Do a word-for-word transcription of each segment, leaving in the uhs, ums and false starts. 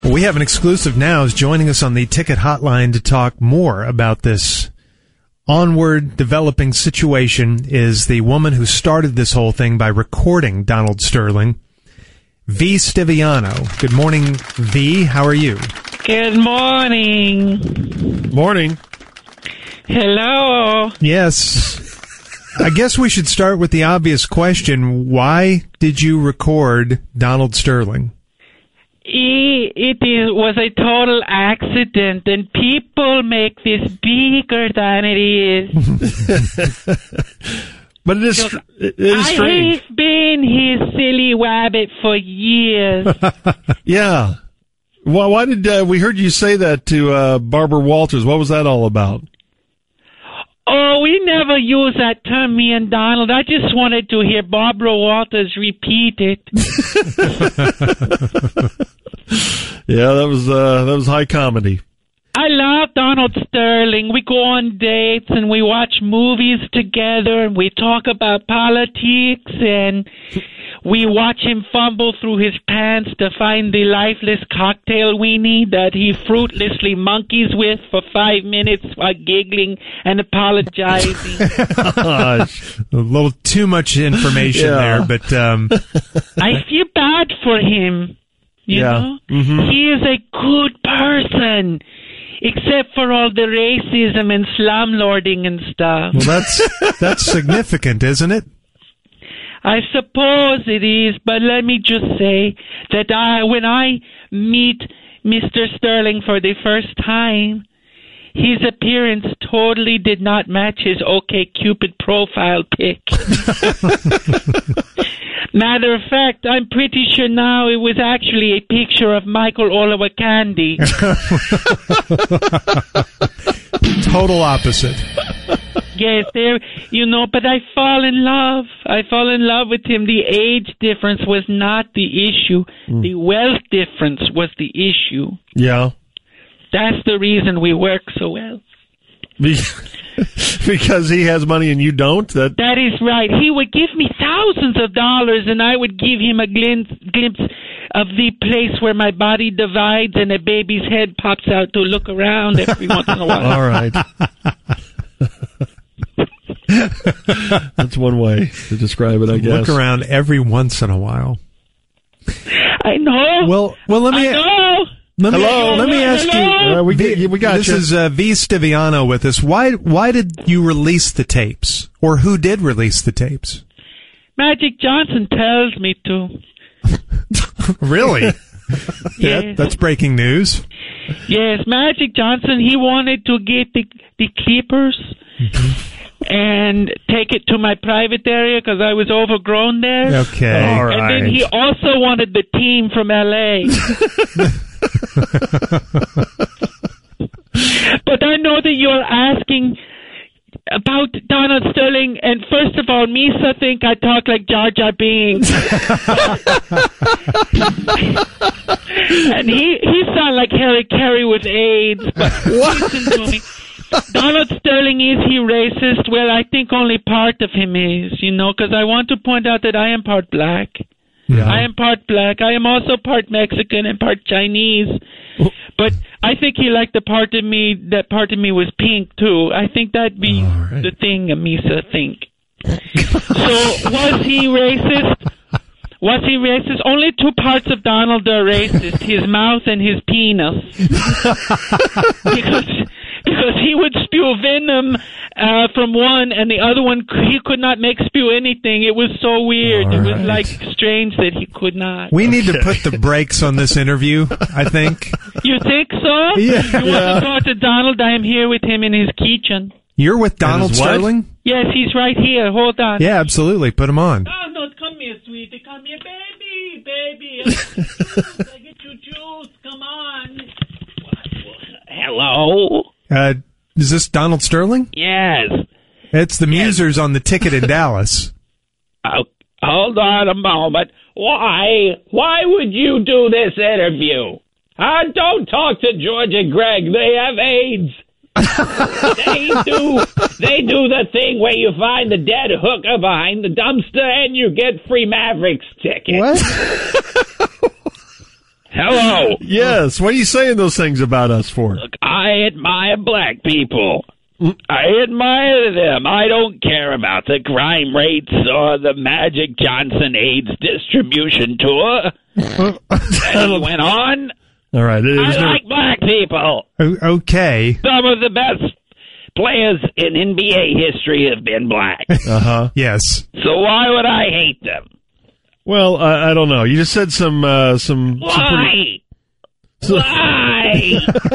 We have an exclusive now. Is joining us on the ticket hotline to talk more about this onward developing situation is the woman who started this whole thing by recording Donald Sterling, V. Stiviano. Good morning, V. How are you? Good morning. Morning. Hello. Yes. I guess we should start with the obvious question. Why did you record Donald Sterling? It, it is, was a total accident, and people make this bigger than it is. But it is, it is I strange. have been his silly wabbit for years. Yeah. Why, why did uh, we heard you say that to uh, Barbara Walters? What was that all about? Oh, we never use that term, me and Donald. I just wanted to hear Barbara Walters repeat it. Yeah, that was uh, that was high comedy. I love Donald Sterling. We go on dates and we watch movies together and we talk about politics and we watch him fumble through his pants to find the lifeless cocktail weenie that he fruitlessly monkeys with for five minutes while giggling and apologizing. Gosh. A little too much information Yeah. there, but um, I feel bad for him. You Yeah. know? Mm-hmm. He is a good person, except for all the racism and slumlording and stuff. well, that's that's significant, isn't it? I suppose it is, but let me just say that I, when I meet Mister Sterling for the first time, his appearance totally did not match his OkCupid profile pic. Matter of fact, I'm pretty sure now it was actually a picture of Michael Olowokandi. Total opposite. Yes, there, you know, but I fall in love. I fall in love with him. The age difference was not the issue. Mm. The wealth difference was the issue. Yeah. That's the reason we work so well. Because he has money and you don't? That That is right. He would give me thousands of dollars and I would give him a glimpse, glimpse of the place where my body divides and a baby's head pops out to look around every once in a while. All right. That's one way to describe it, I guess. Look around every once in a while. I know. Well, well, let me I know. let me Hello? let me ask Hello? you. Uh, we get- we got this you. is uh, V. Stiviano with us. Why why did you release the tapes, or who did release the tapes? Magic Johnson tells me to. Really? Yes. That, that's breaking news. Yes, Magic Johnson, he wanted to get the the clippers and take it to my private area because I was overgrown there. Okay. All And right. then he also wanted the team from L A But I know that you're asking about Donald Sterling, and first of all, Misa think I talk like Jar Jar Binks. And he, he sound like Harry Carey with AIDS. But listen to me. Donald Sterling, is he racist? Well, I think only part of him is, you know, because I want to point out that I am part black. Yeah. I am part black. I am also part Mexican and part Chinese. But I think he liked the part of me, that part of me was pink, too. I think that'd be right. the thing Misa think. So, was he racist? Was he racist? Only two parts of Donald are racist, his mouth and his penis. because because he would spew venom uh, from one, and the other one, he could not make spew anything. It was so weird. All it was right. like strange that he could not. We need to put the brakes on this interview, I think. You think so? Yeah. You Yeah. want to talk to Donald? I am here with him in his kitchen. You're with Donald his what? Sterling? Yes, he's right here. Hold on. Yeah, absolutely. Put him on. Donald, come here, sweetie. Come here, baby, baby. I get you juice. Come on. Hello? Uh, is this Donald Sterling? Yes. It's the Musers on the ticket in Dallas. Oh, hold on a moment. Why? Why would you do this interview? Uh, don't talk to George and Greg. They have AIDS. they do they do the thing where you find the dead hooker behind the dumpster and you get free Mavericks tickets. What? Hello. Yes. What are you saying those things about us for? Look, I admire black people. I admire them. I don't care about the crime rates or the Magic Johnson AIDS distribution tour. And he went on. All right. It I was like black people. O- okay. Some of the best players in N B A history have been black. Uh huh. Yes. So why would I hate them? Well, I, I don't know. You just said some uh, some. Why? some pretty... Why?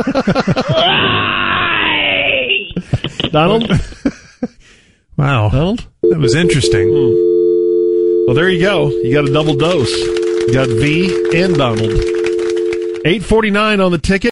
Why? Donald. Wow. Donald. That was interesting. Well, there you go. You got a double dose. You got V and Donald. eight forty-nine on the ticket.